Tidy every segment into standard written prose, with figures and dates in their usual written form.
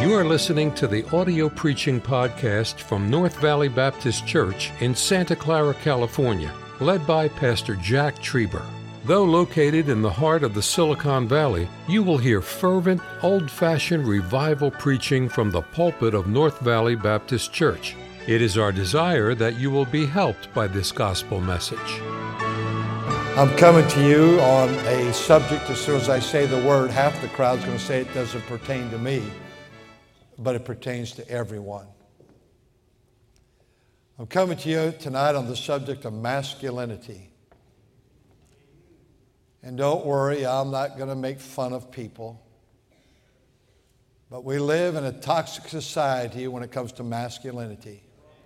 You are listening to the audio preaching podcast from North Valley Baptist Church in Santa Clara, California, led by Pastor Jack Trieber. Though located in the heart of the Silicon Valley, you will hear fervent, old-fashioned revival preaching from the pulpit of North Valley Baptist Church. It is our desire that you will be helped by this gospel message. I'm coming to you on a subject, as soon as I say the word, half the crowd's going to say it doesn't pertain to me, but it pertains to everyone. I'm coming to you tonight on the subject of masculinity. And don't worry, I'm not going to make fun of people. But we live in a toxic society when it comes to masculinity.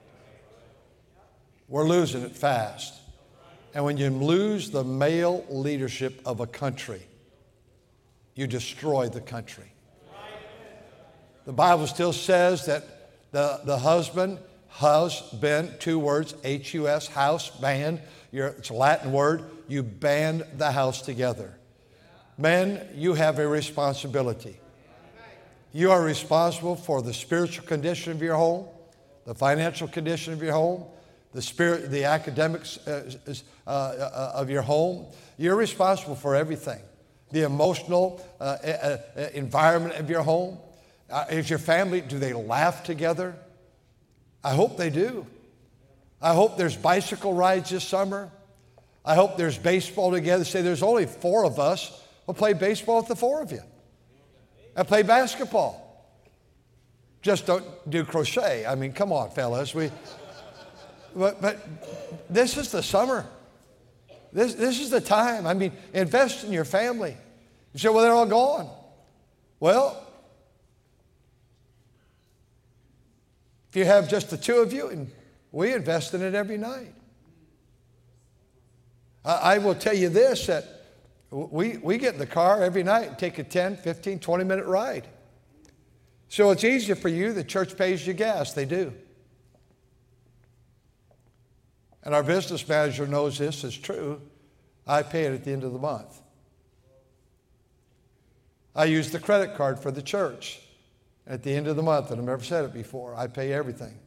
We're losing it fast. And when you lose the male leadership of a country, you destroy the country. The Bible still says that the husband, two words, H-U-S, house, band, it's a Latin word, you band the house together. Men, you have a responsibility. You are responsible for the spiritual condition of your home, the financial condition of your home, the academics of your home. You're responsible for everything. The emotional environment of your home. Is your family, do they laugh together? I hope they do. I hope there's bicycle rides this summer. I hope there's baseball together. Say there's only 4 of us. We'll play baseball with the 4 of you. And play basketball. Just don't do crochet. I mean, come on, fellas. But this is the summer. This is the time. I mean, invest in your family. You say, well, they're all gone. Well, if you have just the 2 of you, and we invest in it every night. I will tell you this, that we get in the car every night and take a 10, 15, 20-minute ride. So it's easier for you. The church pays you gas. They do. And our business manager knows this is true. I pay it at the end of the month. I use the credit card for the church at the end of the month, and I've never said it before. I pay everything.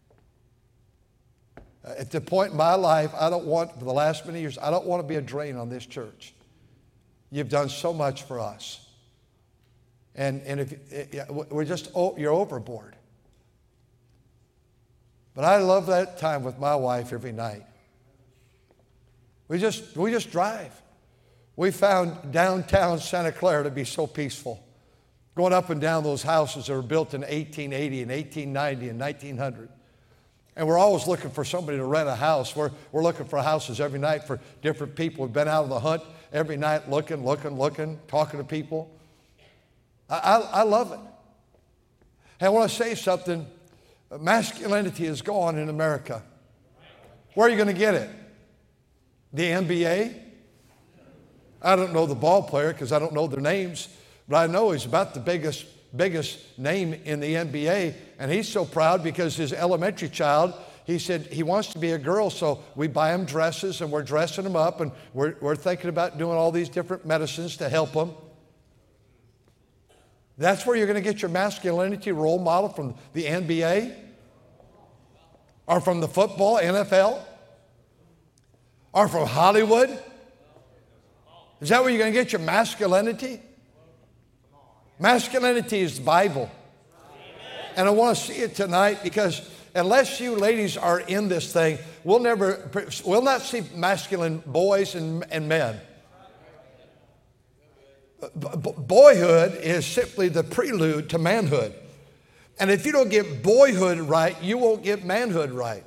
At the point in my life, for the last many years, I don't want to be a drain on this church. You've done so much for us. And you're overboard. But I love that time with my wife every night. We just drive. We found downtown Santa Clara to be so peaceful. Going up and down those houses that were built in 1880 and 1890 and 1900. And we're always looking for somebody to rent a house. We're looking for houses every night for different people. We've been out on the hunt every night looking, talking to people. I love it. And I want to say something. Masculinity is gone in America. Where are you going to get it? The NBA? I don't know the ball player because I don't know their names, but I know he's about the biggest name in the NBA, and he's so proud because his elementary child, he said he wants to be a girl, so we buy him dresses, and we're dressing him up, and we're thinking about doing all these different medicines to help him. That's where you're going to get your masculinity role model, from the NBA or from the football, NFL, or from Hollywood. Is that where you're going to get your masculinity? Masculinity is the Bible. And I want to see it tonight because unless you ladies are in this thing, we'll not see masculine boys and men. Boyhood is simply the prelude to manhood. And if you don't get boyhood right, you won't get manhood right.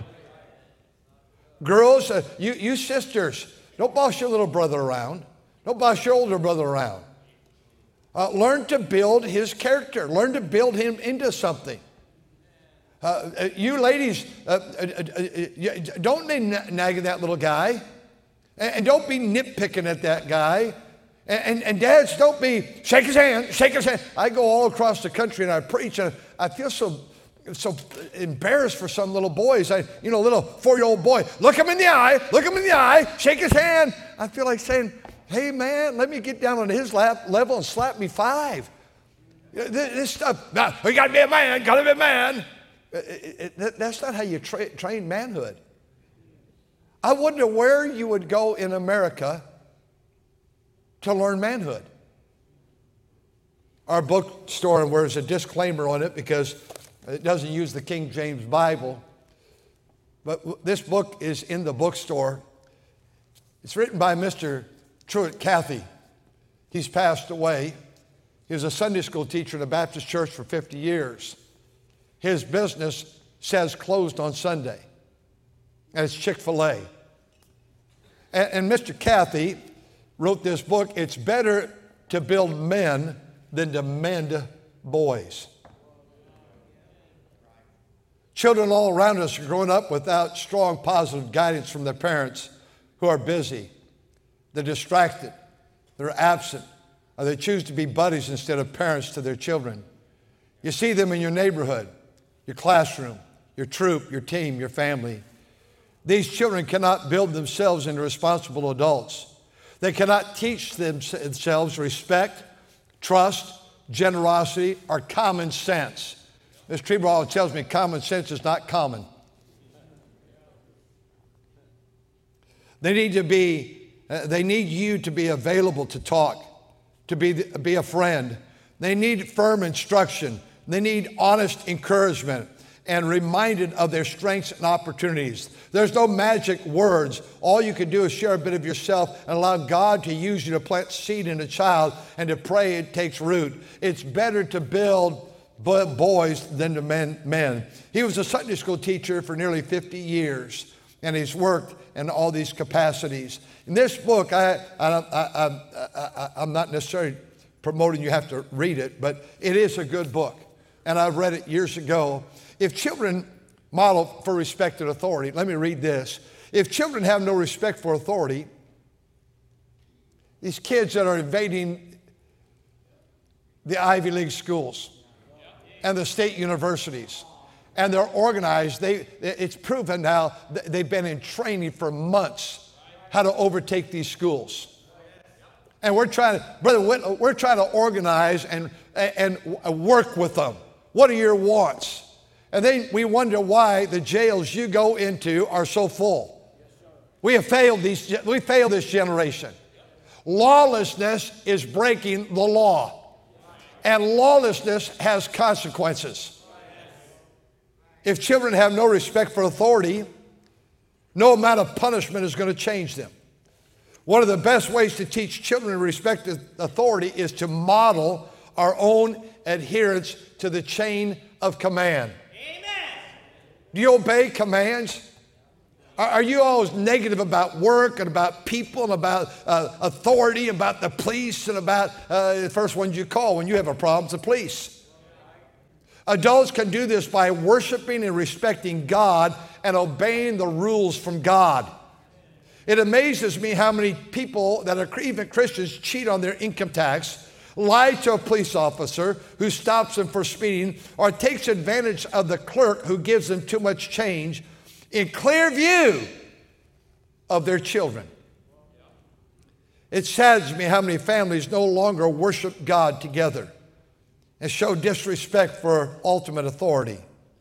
Girls, you sisters, don't boss your little brother around. Don't boss your older brother around. Learn to build his character. Learn to build him into something. You ladies, don't be nagging that little guy. And don't be nitpicking at that guy. And dads, don't be, shake his hand. I go all across the country and I preach, and I feel so embarrassed for some little boys. Little 4-year-old boy, look him in the eye, shake his hand. I feel like saying, hey man, let me get down on his level and slap me 5. This stuff, now, you got to be a man, got to be a man. That's not how you train manhood. I wonder where you would go in America to learn manhood. Our bookstore, and there's a disclaimer on it because it doesn't use the King James Bible, but this book is in the bookstore. It's written by Mr. Truett Cathy. He's passed away. He was a Sunday school teacher in a Baptist church for 50 years. His business says closed on Sunday, and it's Chick-fil-A. And Mr. Cathy wrote this book, It's Better to Build Men Than to Mend Boys. Children all around us are growing up without strong, positive guidance from their parents who are busy. They're distracted. They're absent. Or they choose to be buddies instead of parents to their children. You see them in your neighborhood, your classroom, your troop, your team, your family. These children cannot build themselves into responsible adults. They cannot teach themselves respect, trust, generosity, or common sense. Ms. Treeball tells me common sense is not common. They need you to be available to talk, to be a friend. They need firm instruction. They need honest encouragement and reminded of their strengths and opportunities. There's no magic words. All you can do is share a bit of yourself and allow God to use you to plant seed in a child and to pray it takes root. It's better to build boys than to men. He was a Sunday school teacher for nearly 50 years, and he's worked in all these capacities. In this book, I'm not necessarily promoting you have to read it, but it is a good book, and I've read it years ago. If children model for respect and authority, let me read this. If children have no respect for authority, these kids that are invading the Ivy League schools and the state universities, and they're organized, it's proven now they've been in training for months how to overtake these schools. And we're trying to organize and work with them. What are your wants? And then we wonder why the jails you go into are so full. We failed this generation. Lawlessness is breaking the law. And lawlessness has consequences. If children have no respect for authority, no amount of punishment is going to change them. One of the best ways to teach children to respect authority is to model our own adherence to the chain of command. Amen. Do you obey commands? Are you always negative about work and about people and about authority, about the police and about the first ones you call when you have a problem, it's the police? Adults can do this by worshiping and respecting God and obeying the rules from God. It amazes me how many people that are even Christians cheat on their income tax, lie to a police officer who stops them for speeding, or takes advantage of the clerk who gives them too much change in clear view of their children. It saddens me how many families no longer worship God together and show disrespect for ultimate authority.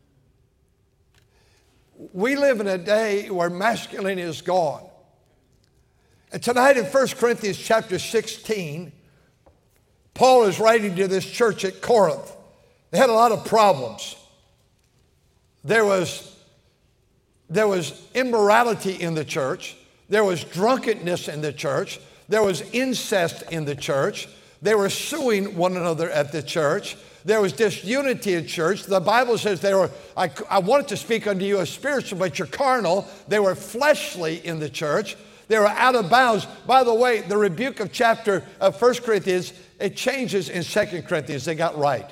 We live in a day where masculinity is gone. And tonight in 1 Corinthians chapter 16, Paul is writing to this church at Corinth. They had a lot of problems. There was immorality in the church. There was drunkenness in the church. There was incest in the church. They were suing one another at the church. There was disunity in church. The Bible says I wanted to speak unto you as spiritual, but you're carnal. They were fleshly in the church. They were out of bounds. By the way, the rebuke of chapter of 1 Corinthians, it changes in 2 Corinthians. They got right.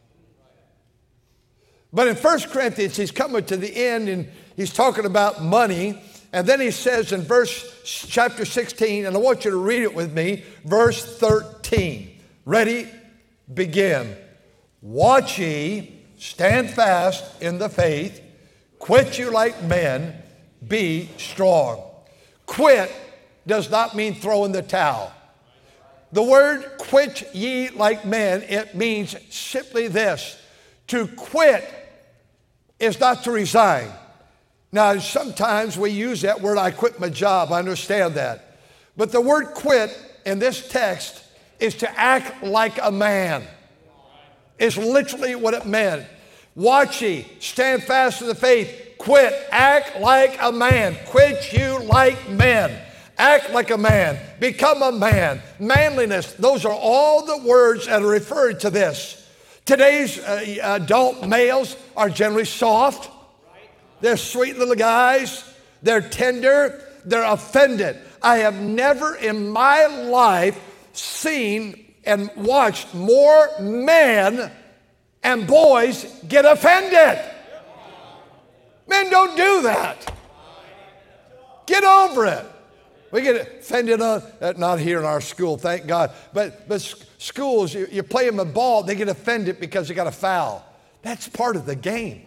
But in 1 Corinthians, he's coming to the end and he's talking about money. And then he says in chapter 16, and I want you to read it with me, verse 13. Ready? Begin. Watch ye, stand fast in the faith, quit you like men, be strong. Quit does not mean throw in the towel. The word quit ye like men, it means simply this. To quit is not to resign. Now, sometimes we use that word, I quit my job. I understand that. But the word quit in this text is to act like a man. It's literally what it meant. Watch ye, stand fast in the faith, quit, act like a man. Quit you like men. Act like a man. Become a man. Manliness. Those are all the words that are referred to this. Today's adult males are generally soft. They're sweet little guys. They're tender. They're offended. I have never in my life seen and watched more men and boys get offended. Men don't do that. Get over it. We get offended on, not here in our school, thank God, but schools, you play them a ball, they get offended because they got a foul. That's part of the game.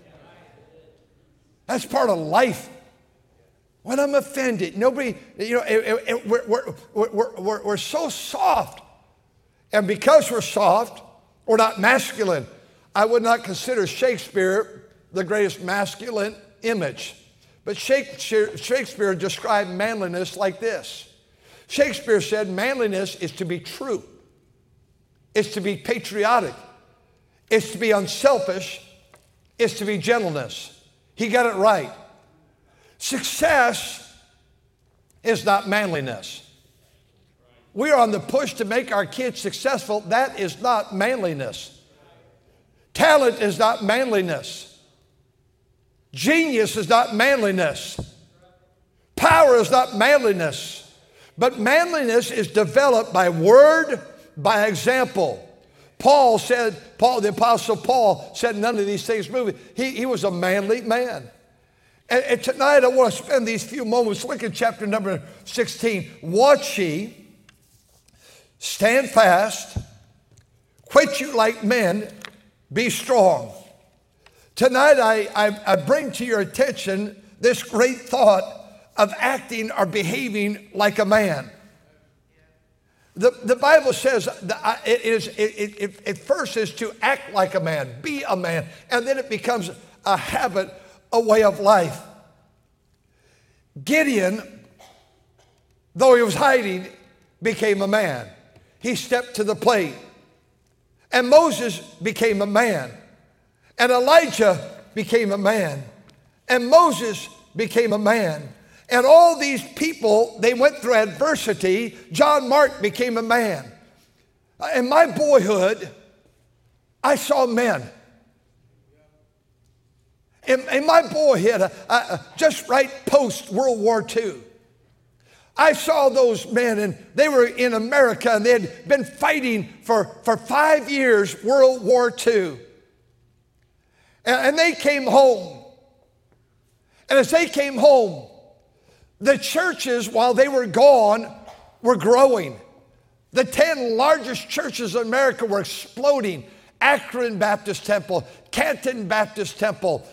That's part of life. When I'm offended, nobody, we're so soft. And because we're soft, we're not masculine. I would not consider Shakespeare the greatest masculine image. But Shakespeare described manliness like this. Shakespeare said manliness is to be true. It's to be patriotic. It's to be unselfish. It's to be gentleness. He got it right. Success is not manliness. We are on the push to make our kids successful. That is not manliness. Talent is not manliness. Genius is not manliness. Power is not manliness. But manliness is developed by word, by example. The Apostle Paul said none of these things moved. He was a manly man. And tonight I want to spend these few moments. Look at chapter number 16. Watch ye, stand fast, quit you like men, be strong. Tonight I bring to your attention this great thought of acting or behaving like a man. The Bible says that it first is to act like a man, be a man, and then it becomes a habit, a way of life. Gideon, though he was hiding, became a man. He stepped to the plate. And Moses became a man. And Elijah became a man. And Moses became a man. And all these people, they went through adversity. John Mark became a man. In my boyhood, I saw men. In my boyhood, just right post World War II, I saw those men, and they were in America, and they had been fighting for 5 years, World War II. And they came home. And as they came home, the churches, while they were gone, were growing. The 10 largest churches in America were exploding. Akron Baptist Temple, Canton Baptist Temple,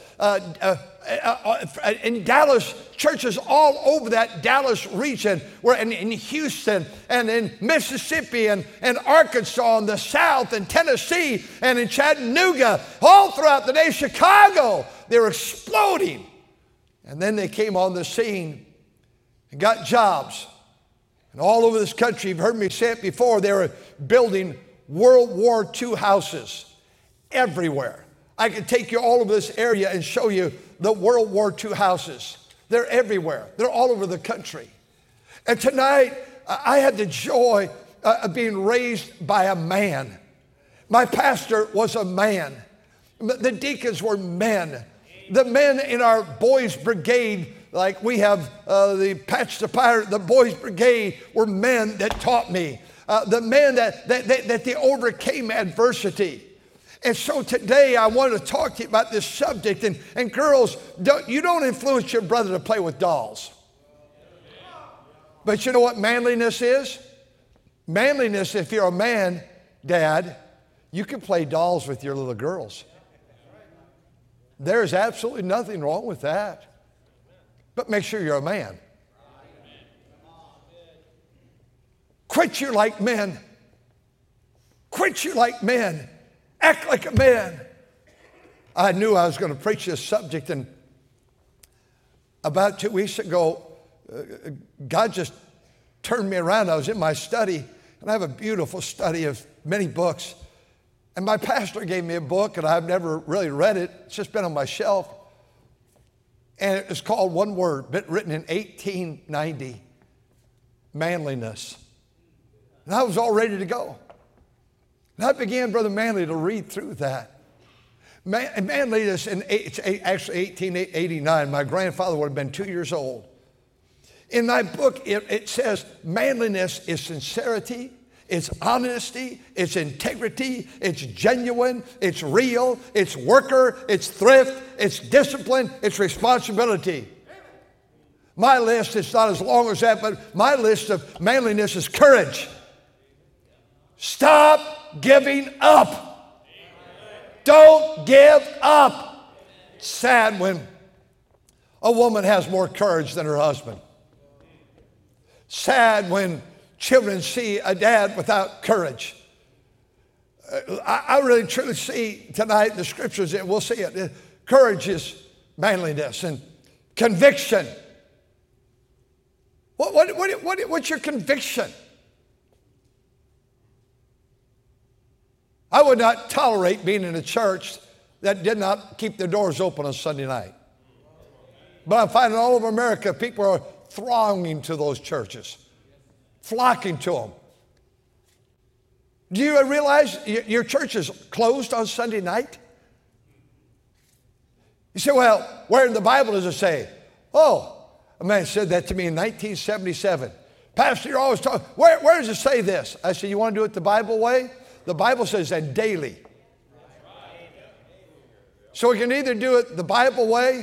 in Dallas, churches all over that Dallas region, were in Houston and in Mississippi and Arkansas and the South and Tennessee and in Chattanooga, all throughout the day, Chicago, they were exploding. And then they came on the scene and got jobs. And all over this country, you've heard me say it before, they were building World War II houses everywhere. I could take you all over this area and show you the World War II houses. They're everywhere. They're all over the country. And tonight, I had the joy of being raised by a man. My pastor was a man. The deacons were men. The men in our boys' brigade, like we have the Patch the Pirate, the boys' brigade, were men that taught me. The men that they overcame adversity. And so today I want to talk to you about this subject. And girls, you don't influence your brother to play with dolls. But you know what manliness is? Manliness, if you're a man, Dad, you can play dolls with your little girls. There's absolutely nothing wrong with that. But make sure you're a man. Quit you like men. Quit you like men. Act like a man. I knew I was going to preach this subject, and about 2 weeks ago, God just turned me around. I was in my study, and I have a beautiful study of many books. And my pastor gave me a book, and I've never really read it. It's just been on my shelf. And it's called one word, written in 1890, Manliness. And I was all ready to go. And I began, Brother Manley, to read through that. Manliness, it's actually 1889. My grandfather would have been 2 years old. In my book, it says manliness is sincerity, it's honesty, it's integrity, it's genuine, it's real, it's worker, it's thrift, it's discipline, it's responsibility. My list is not as long as that, but my list of manliness is courage. Stop giving up. Don't give up. It's sad when a woman has more courage than her husband. Sad when children see a dad without courage. I really truly see tonight in the scriptures, and we'll see it. Courage is manliness and conviction. What's your conviction? I would not tolerate being in a church that did not keep their doors open on Sunday night. But I'm finding all over America, people are thronging to those churches, flocking to them. Do you realize your church is closed on Sunday night? You say, well, where in the Bible does it say? Oh, a man said that to me in 1977. Pastor, you're always talking, where does it say this? I said, you want to do it the Bible way? The Bible says that daily. So we can either do it the Bible way,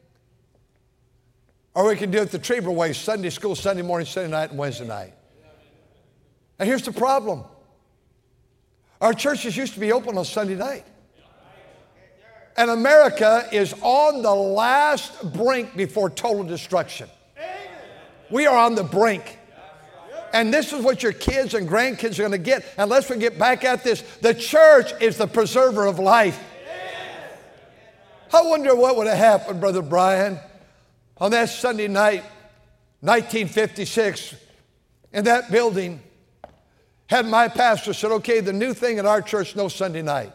or we can do it the Trieber way, Sunday school, Sunday morning, Sunday night, and Wednesday night. And here's the problem. Our churches used to be open on Sunday night. And America is on the last brink before total destruction. We are on the brink. And this is what your kids and grandkids are going to get unless we get back at this. The church is the preserver of life. I wonder what would have happened, Brother Brian, on that Sunday night, 1956, in that building, had my pastor said, okay, the new thing at our church, no Sunday night.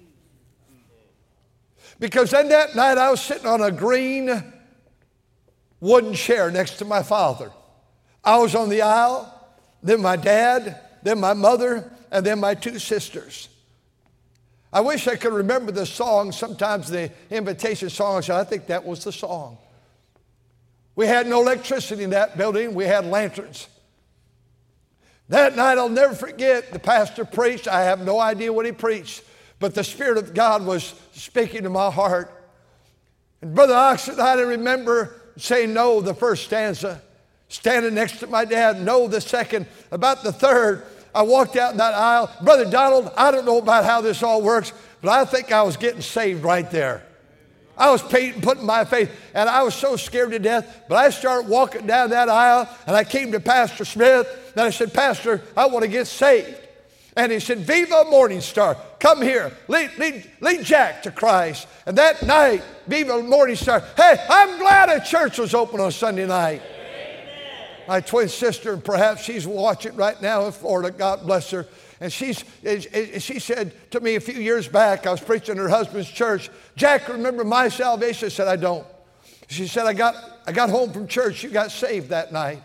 Because then that night I was sitting on a green wooden chair next to my father. I was on the aisle, then my dad, then my mother, and then my two sisters. I wish I could remember the song. Sometimes the invitation song, I think that was the song. We had no electricity in that building. We had lanterns. That night I'll never forget, the pastor preached. I have no idea what he preached, but the Spirit of God was speaking to my heart. And Brother Oxford, I remember saying no the first stanza, standing next to my dad, no the second. About the third, I walked out in that aisle. Brother Donald, I don't know about how this all works, but I think I was getting saved right there. I was putting my faith, and I was so scared to death, but I started walking down that aisle, and I came to Pastor Smith, and I said, Pastor, I want to get saved. And he said, Viva Morning Star, come here, lead Jack to Christ. And that night, Viva Morning Star, hey, I'm glad a church was open on Sunday night. Amen. My twin sister, perhaps she's watching right now in Florida, God bless her. And she said to me a few years back, I was preaching in her husband's church, Jack, remember my salvation? I said, I don't. She said, I got home from church, you got saved that night.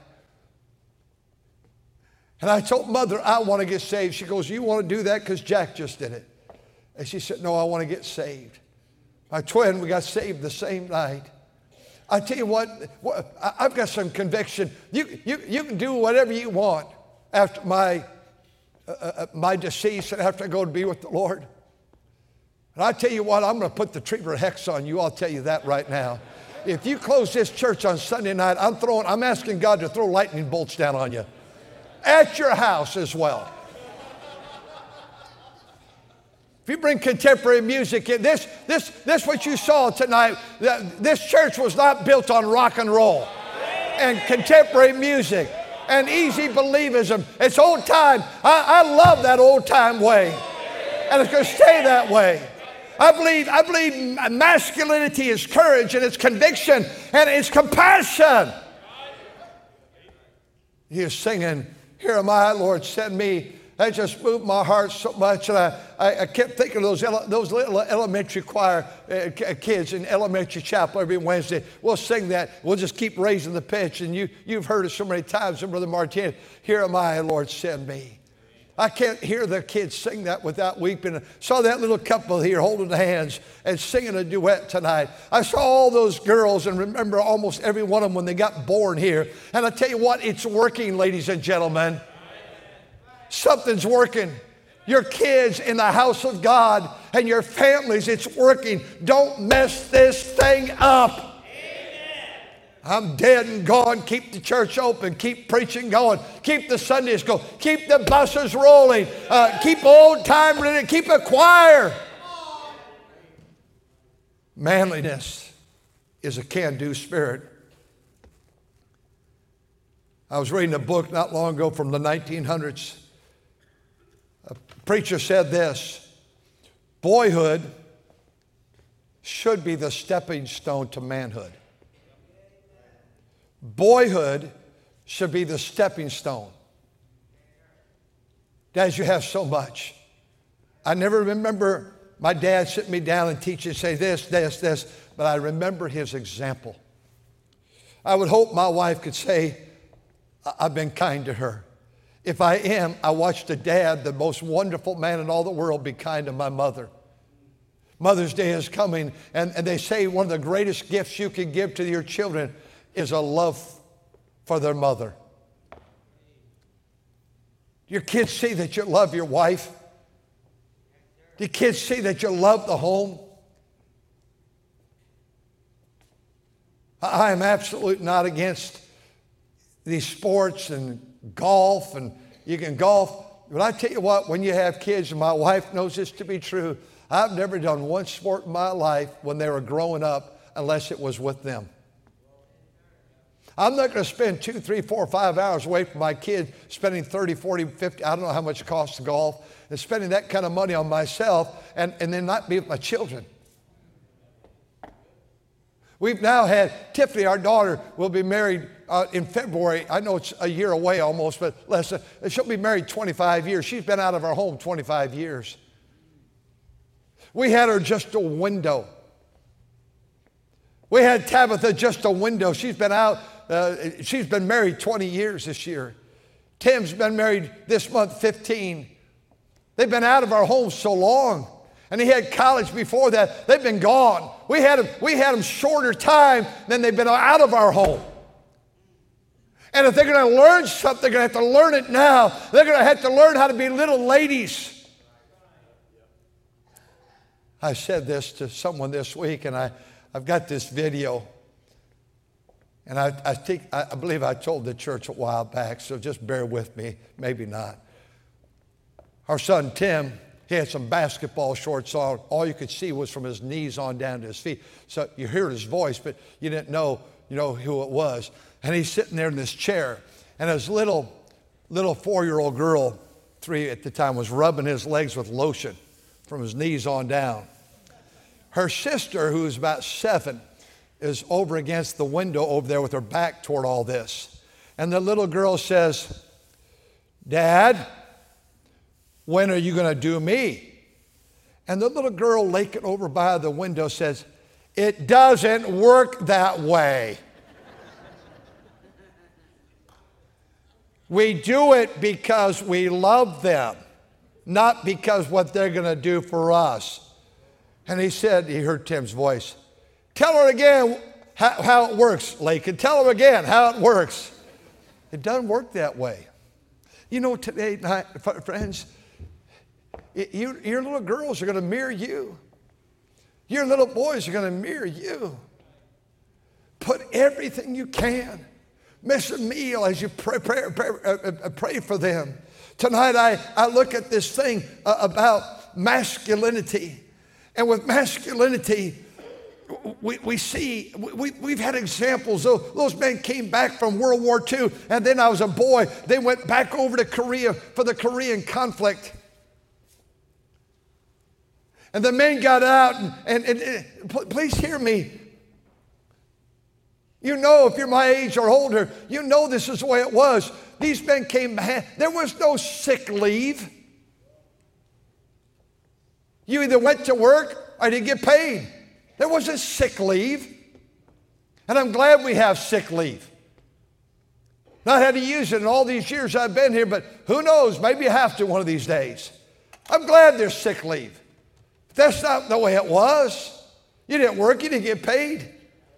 And I told Mother, I want to get saved. She goes, you want to do that because Jack just did it? And she said, no, I want to get saved. My twin, we got saved the same night. I tell you what, I've got some conviction. You can do whatever you want after my decease and after I go to be with the Lord. And I tell you what, I'm going to put the Trieber hex on you. I'll tell you that right now. If you close this church on Sunday night, I'm asking God to throw lightning bolts down on you. At your house as well. If you bring contemporary music in, this what you saw tonight, this church was not built on rock and roll and contemporary music. and easy believism. It's old time. I love that old time way. And it's going to stay that way. I believe masculinity is courage and it's conviction and it's compassion. He is singing, "Here am I, Lord, send me." That just moved my heart so much, and I kept thinking of those little elementary choir kids in elementary chapel every Wednesday. We'll sing that. We'll just keep raising the pitch, and you've heard it so many times. And Brother Martinez, "Here am I, Lord, send me." I can't hear the kids sing that without weeping. I saw that little couple here holding hands and singing a duet tonight. I saw all those girls and remember almost every one of them when they got born here. And I tell you what, it's working, ladies and gentlemen. Something's working. Your kids in the house of God and your families, it's working. Don't mess this thing up. I'm dead and gone. Keep the church open. Keep preaching going. Keep the Sundays going. Keep the buses rolling. Keep old time ready. Keep a choir. Manliness is a can-do spirit. I was reading a book not long ago from the 1900s. A preacher said this: boyhood should be the stepping stone to manhood. Boyhood should be the stepping stone. Dads, you have so much. I never remember my dad sitting me down and teaching, say this, but I remember his example. I would hope my wife could say, I've been kind to her. If I am, I watched a dad, the most wonderful man in all the world, be kind to my mother. Mother's Day is coming, and they say one of the greatest gifts you can give to your children is a love for their mother. Your kids see that you love your wife? Do your kids see that you love the home? I am absolutely not against these sports and golf, and you can golf. But I tell you what, when you have kids, and my wife knows this to be true, I've never done one sport in my life when they were growing up unless it was with them. I'm not going to spend 2, 3, 4, 5 hours away from my kid spending 30, 40, 50, I don't know how much it costs to golf, and spending that kind of money on myself and then not be with my children. We've now had Tiffany, our daughter, will be married in February. I know it's a year away almost, but less. She'll be married 25 years. She's been out of our home 25 years. We had her just a window. We had Tabitha just a window. She's been out. She's been married 20 years this year. Tim's been married this month 15. They've been out of our home so long. And he had college before that. They've been gone. We had them shorter time than they've been out of our home. And if they're going to learn something, they're going to have to learn it now. They're going to have to learn how to be little ladies. I said this to someone this week, and I've got this video. And I believe I told the church a while back, so just bear with me, maybe not. Our son Tim, he had some basketball shorts on. All you could see was from his knees on down to his feet. So you heard his voice, but you didn't know, who it was. And he's sitting there in this chair. And his little 4-year-old girl, 3 at the time, was rubbing his legs with lotion from his knees on down. Her sister, who's about 7, is over against the window over there with her back toward all this. And the little girl says, "Dad, when are you going to do me?" And the little girl laking over by the window says, "It doesn't work that way. We do it because we love them, not because what they're going to do for us." And he heard Tim's voice, "Tell her again how it works, Lakin. Tell her again how it works." It doesn't work that way. Today, friends, your little girls are going to mirror you. Your little boys are going to mirror you. Put everything you can. Miss a meal as you pray for them. Tonight I look at this thing about masculinity. And with masculinity, we've had examples. Those men came back from World War II, and then I was a boy. They went back over to Korea for the Korean conflict. And the men got out, and please hear me. You know, if you're my age or older, you know this is the way it was. These men came back. There was no sick leave. You either went to work or didn't get paid. There wasn't sick leave. And I'm glad we have sick leave. Not had to use it in all these years I've been here, but who knows, maybe I have to one of these days. I'm glad there's sick leave. That's not the way it was. You didn't work, you didn't get paid.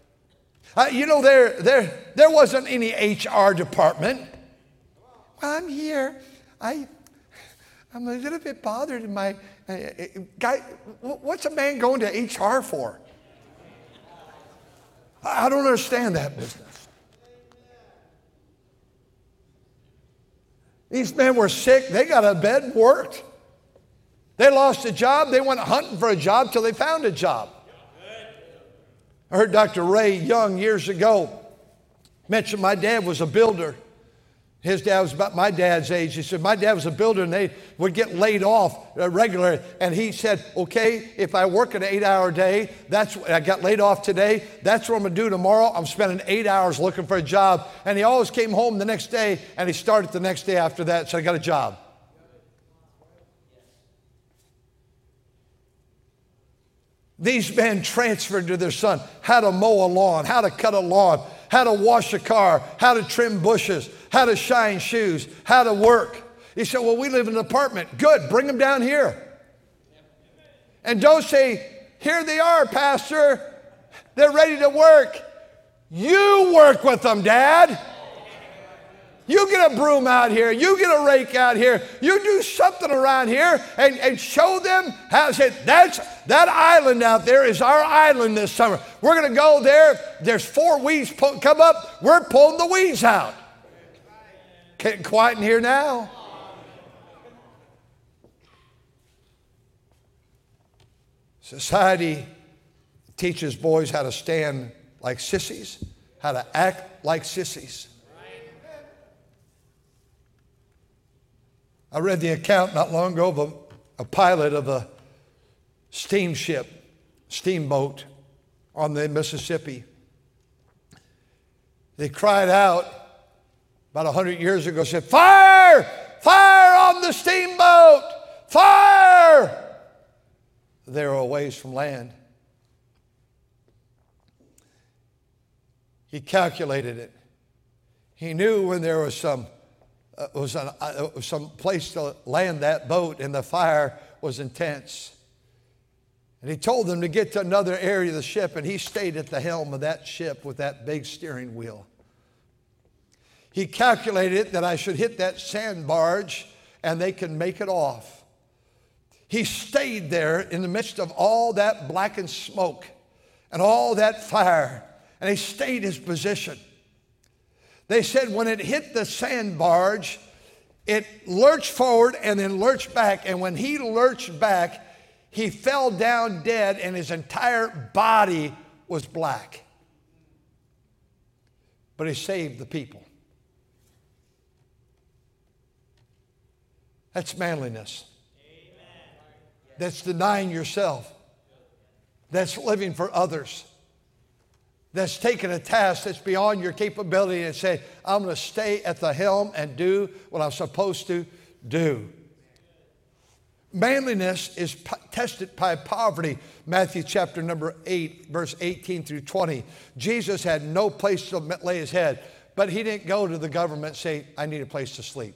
There wasn't any HR department. Well, I'm here. I'm a little bit bothered in my guy. What's a man going to HR for? I don't understand that business. These men were sick. They got out of bed and worked. They lost a job. They went hunting for a job till they found a job. I heard Dr. Ray Young years ago mention my dad was a builder. His dad was about my dad's age. He said, my dad was a builder, and they would get laid off regularly. And he said, okay, if I work an 8-hour day, I got laid off today, that's what I'm going to do tomorrow. I'm spending 8 hours looking for a job. And he always came home the next day, and he started the next day after that, so I got a job. These men transferred to their son how to mow a lawn, how to cut a lawn, how to wash a car, how to trim bushes, how to shine shoes, how to work. He said, well, we live in an apartment. Good, bring them down here. And don't say, here they are, Pastor. They're ready to work. You work with them, Dad. You get a broom out here. You get a rake out here. You do something around here and show them how. Say, that island out there is our island this summer. We're going to go there. There's 4 weeds come up. We're pulling the weeds out. Getting quiet in here now. Society teaches boys how to stand like sissies, how to act like sissies. I read the account not long ago of a pilot of a steamboat on the Mississippi. They cried out about 100 years ago, said, fire! Fire on the steamboat! Fire! They were a ways from land. He calculated it. He knew when there was some place to land that boat, and the fire was intense. And he told them to get to another area of the ship, and he stayed at the helm of that ship with that big steering wheel. He calculated that I should hit that sand barge, and they can make it off. He stayed there in the midst of all that blackened smoke and all that fire, and he stayed his position. They said when it hit the sand barge, it lurched forward and then lurched back. And when he lurched back, he fell down dead and his entire body was black. But he saved the people. That's manliness. That's denying yourself. That's living for others. That's taking a task that's beyond your capability and say, I'm going to stay at the helm and do what I'm supposed to do. Manliness is tested by poverty. Matthew chapter number 8, verse 18 through 20. Jesus had no place to lay his head, but he didn't go to the government and say, I need a place to sleep.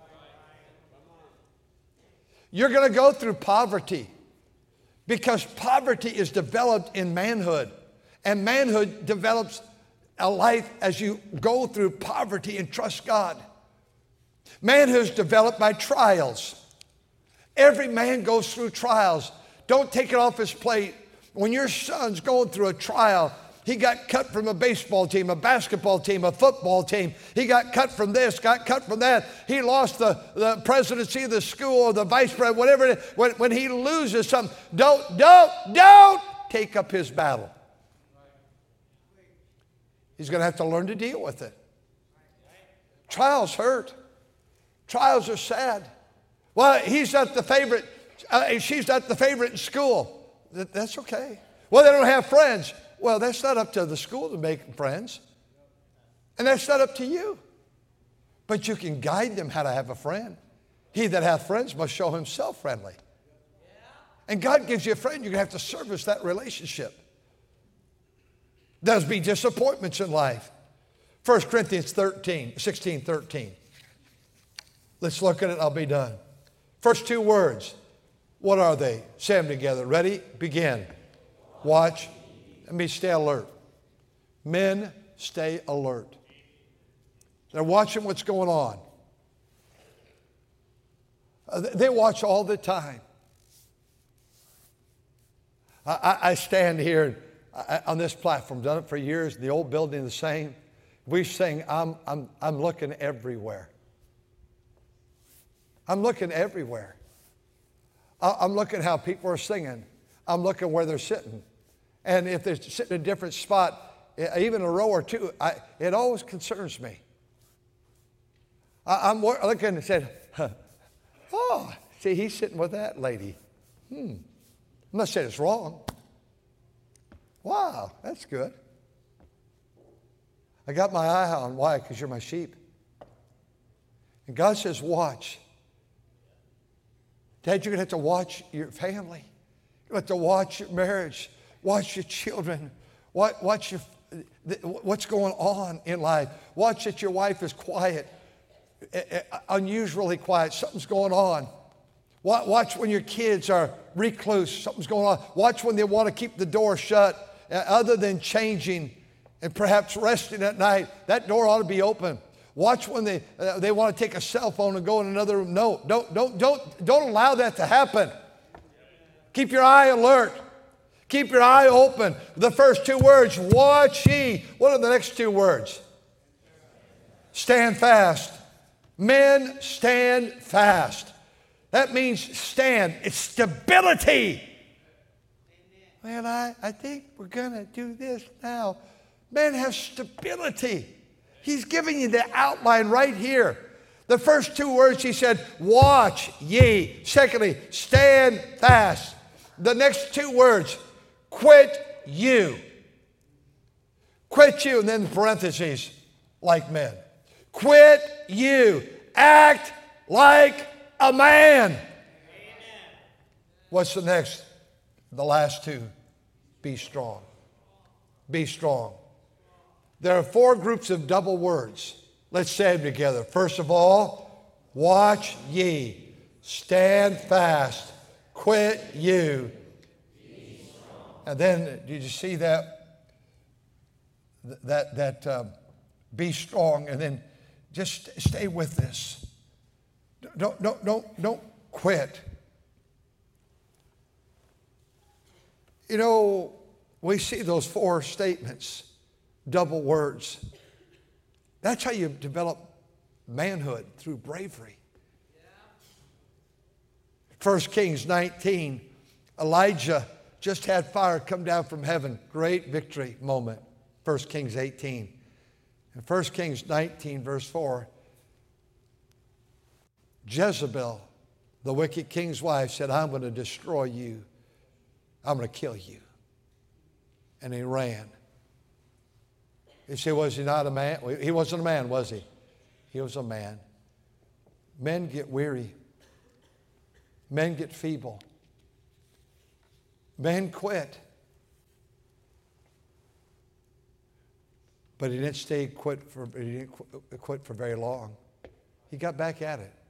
You're going to go through poverty because poverty is developed in manhood. And manhood develops a life as you go through poverty and trust God. Manhood is developed by trials. Every man goes through trials. Don't take it off his plate. When your son's going through a trial, he got cut from a baseball team, a basketball team, a football team. He got cut from this, got cut from that. He lost the presidency of the school or the vice president, whatever it is. When he loses something, don't take up his battle. He's going to have to learn to deal with it. Trials hurt. Trials are sad. Well, he's not the favorite. She's not the favorite in school. That's okay. Well, they don't have friends. Well, that's not up to the school to make friends. And that's not up to you. But you can guide them how to have a friend. He that hath friends must show himself friendly. And God gives you a friend. You're going to have to service that relationship. There's be disappointments in life. 1 Corinthians 16:13. Let's look at it. I'll be done. First two words. What are they? Say them together. Ready? Begin. Watch. Let me stay alert. Men, stay alert. They're watching what's going on. They watch all the time. I stand here on this platform, done it for years, the old building the same. We sing, I'm looking everywhere. I'm looking everywhere. I'm looking how people are singing. I'm looking where they're sitting. And if they're sitting in a different spot, even a row or two, it always concerns me. I'm looking and said, oh, see, he's sitting with that lady. I'm not saying it's wrong. Wow, that's good. I got my eye on. Why? Because you're my sheep. And God says, watch. Dad, you're going to have to watch your family. You're going to have to watch your marriage. Watch your children. Watch what's going on in life. Watch that your wife is quiet, unusually quiet. Something's going on. Watch when your kids are recluse. Something's going on. Watch when they want to keep the door shut. Other than changing and perhaps resting at night, that door ought to be open. Watch when they want to take a cell phone and go in another room. No, don't allow that to happen. Keep your eye alert. Keep your eye open. The first two words, watch ye. What are the next two words? Stand fast. Men, stand fast. That means stand. It's stability. Man, I think we're going to do this now. Men have stability. He's giving you the outline right here. The first two words he said, watch ye. Secondly, stand fast. The next two words, quit you. Quit you, and then parentheses, like men. Quit you. Act like a man. Amen. What's the next? The last two. Be strong. Be strong. There are four groups of double words. Let's say them together. First of all, watch ye. Stand fast. Quit you. And then, did you see that be strong, and then just stay with this. Don't quit. You know, we see those four statements, double words. That's how you develop manhood, through bravery. 1 Kings 19, Elijah just had fire come down from heaven. Great victory moment. 1 Kings 18. And 1 Kings 19, verse 4, Jezebel, the wicked king's wife, said, I'm going to destroy you. I'm going to kill you. And he ran. You say, was he not a man? He wasn't a man, was he? He was a man. Men get weary. Men get feeble. Men quit. But he didn't quit for very long. He got back at it.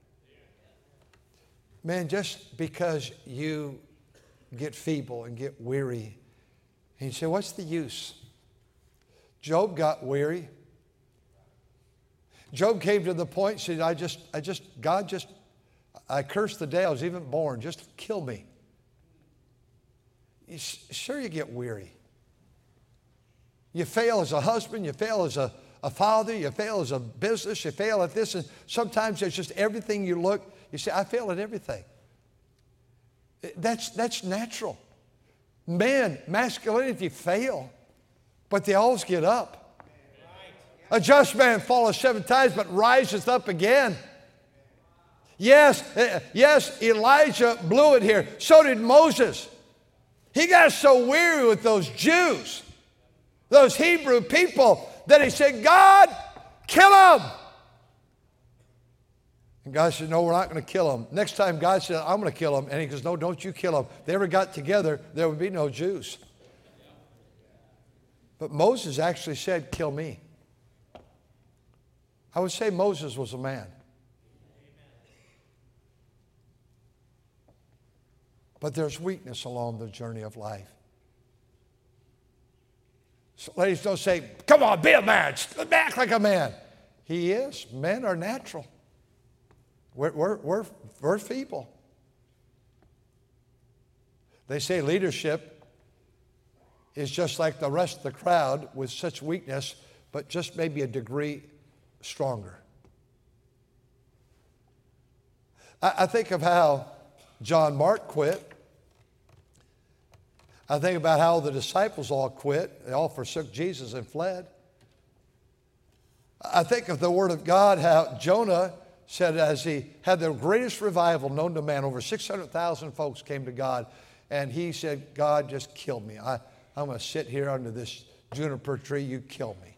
Man, just because you get feeble and get weary, and you say, what's the use? Job got weary. Job came to the point, said, I cursed the day I was even born. Just kill me. Sure, you get weary. You fail as a husband, you fail as a father, you fail as a business, you fail at this, and sometimes there's just everything you look, you say, I fail at everything. That's natural. Men, masculinity fail, but they always get up. A just man falleth 7 times, but riseth up again. Yes, Elijah blew it here. So did Moses. He got so weary with those Jews, those Hebrew people, that he said, God, kill them. And God said, no, we're not going to kill them. Next time God said, I'm going to kill them. And he goes, no, don't you kill them. If they ever got together, there would be no Jews. But Moses actually said, kill me. I would say Moses was a man. But there's weakness along the journey of life. So ladies, don't say, come on, be a man. Act like a man. He is. Men are natural. We're feeble. They say leadership is just like the rest of the crowd with such weakness, but just maybe a degree stronger. I think of how John Mark quit. I think about how the disciples all quit. They all forsook Jesus and fled. I think of the Word of God, how Jonah said as he had the greatest revival known to man, over 600,000 folks came to God, and he said, God, just kill me. I'm going to sit here under this juniper tree. You kill me.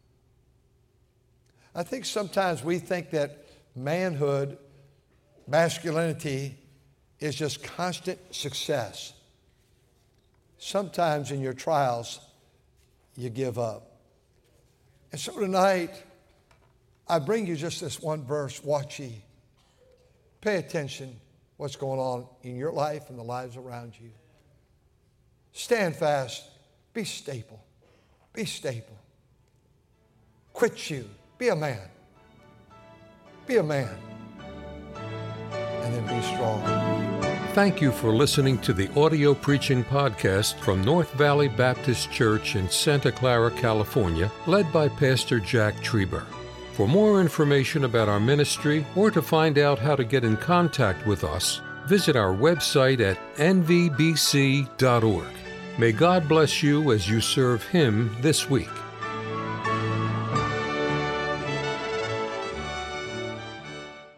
I think sometimes we think that manhood, masculinity, is just constant success. Sometimes in your trials, you give up. And so tonight, I bring you just this one verse, watch ye. Pay attention what's going on in your life and the lives around you. Stand fast. Be stable. Be stable. Quit you. Be a man. Be a man. And then be strong. Thank you for listening to the audio preaching podcast from North Valley Baptist Church in Santa Clara, California, led by Pastor Jack Trieber. For more information about our ministry or to find out how to get in contact with us, visit our website at nvbc.org. May God bless you as you serve Him this week.